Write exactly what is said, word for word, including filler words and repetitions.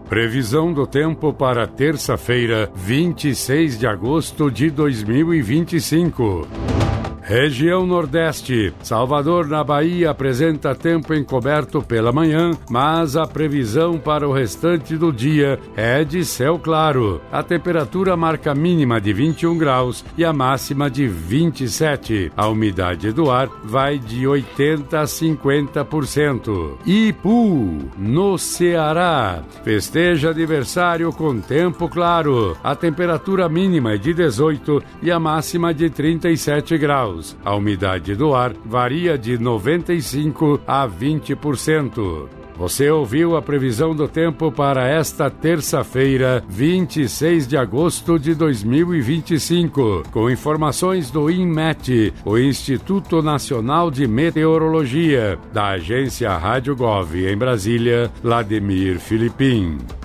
Previsão do tempo para terça-feira, vinte e seis de agosto de dois mil e vinte e cinco. Região Nordeste. Salvador, na Bahia, apresenta tempo encoberto pela manhã, mas a previsão para o restante do dia é de céu claro. A temperatura marca mínima de vinte e um graus e a máxima de vinte e sete. A umidade do ar vai de oitenta a cinquenta por cento. Ipu, no Ceará, festeja aniversário com tempo claro. A temperatura mínima é de dezoito e a máxima de trinta e sete graus. A umidade do ar varia de noventa e cinco a vinte por cento. Você ouviu a previsão do tempo para esta terça-feira, vinte e seis de agosto de dois mil e vinte e cinco, com informações do INMET, o Instituto Nacional de Meteorologia, da agência Rádio Gov em Brasília, Vladimir Filipim.